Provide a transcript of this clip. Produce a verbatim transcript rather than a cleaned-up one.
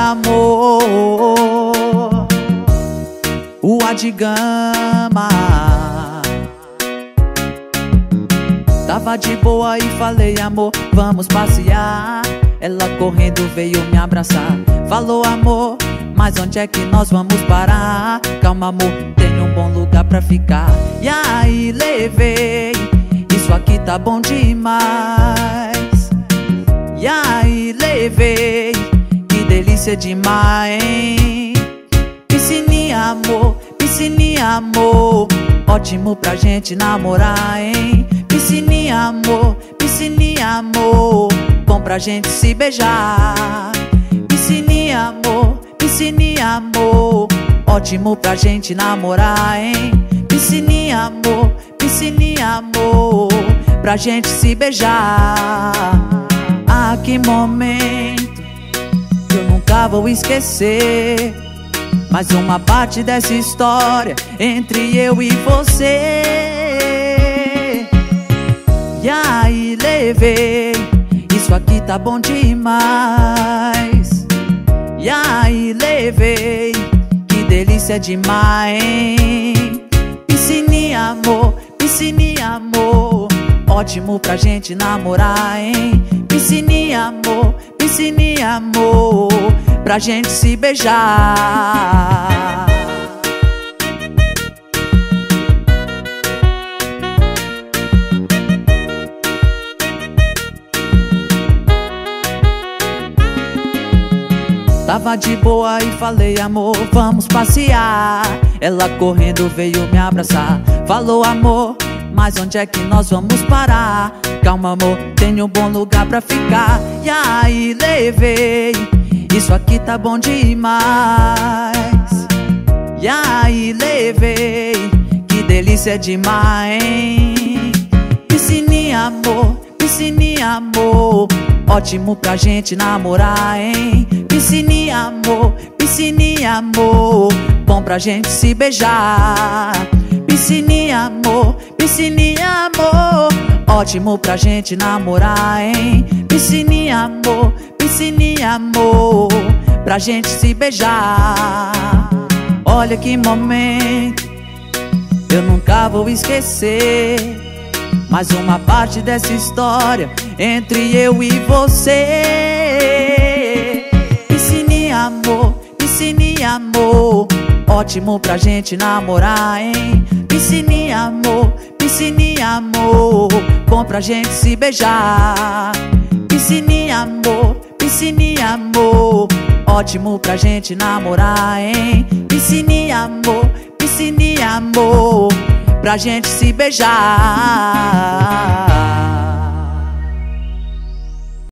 amor, o Adigama. Tava de boa e falei, amor, vamos passear. Ela correndo veio me abraçar. Falou, amor, mas onde é que nós vamos parar? Calma, amor, tem um bom lugar pra ficar. E aí levei, isso aqui tá bom demais. E aí levei, que delícia demais, hein? Piscininha, amor, piscininha, amor, ótimo pra gente namorar, hein? Piscininha, amor, piscininha, amor, bom pra gente se beijar. Piscininha, amor, piscininha, amor, ótimo pra gente namorar, hein? Piscininha, amor, piscininha, amor, pra gente se beijar. Ah, que momento que eu nunca vou esquecer. Mais uma parte dessa história entre eu e você. E aí levei, isso aqui tá bom demais. E aí levei, que delícia demais, hein? Piscininha, amor, piscininha, amor, ótimo pra gente namorar, hein? Piscininha, amor, piscininha, amor, pra gente se beijar. Tava de boa e falei, amor, vamos passear. Ela correndo veio me abraçar. Falou, amor, mas onde é que nós vamos parar? Calma, amor, tem um bom lugar pra ficar. E aí levei, isso aqui tá bom demais. E aí levei, que delícia demais, hein? Piscininha, amor, piscininha, amor, ótimo pra gente namorar, hein? Piscininha, amor, piscininha, amor, bom pra gente se beijar. Piscininha, amor, piscininha, amor, ótimo pra gente namorar, hein? Piscininha, amor, piscininha, amor, pra gente se beijar. Olha que momento, eu nunca vou esquecer. Mais uma parte dessa história entre eu e você. Piscininha, amor, piscininha, amor, ótimo pra gente namorar, hein? Piscininha, amor, piscininha, amor, bom pra gente se beijar. Piscininha, amor, piscininha, amor, ótimo pra gente namorar, hein? Piscininha, amor, piscininha, amor, pra gente se beijar.